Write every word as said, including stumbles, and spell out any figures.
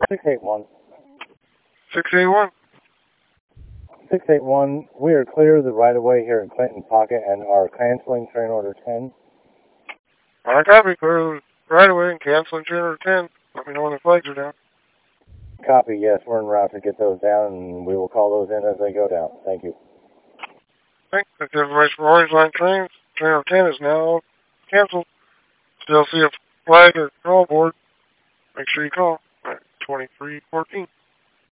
six eight one. six eight one. six eight one, we are clear of the right-of-way here in Clinton Pocket and are canceling train order ten. I copy, clear right away and canceling train order ten. Let me know when the flags are down. Copy, yes, we're en route to get those down, and we will call those in as they go down. Thank you. Thanks. That's information for Orange Line trains. Train order ten is now canceled. Still see a flag or call board. Make sure you call at twenty-three fourteen.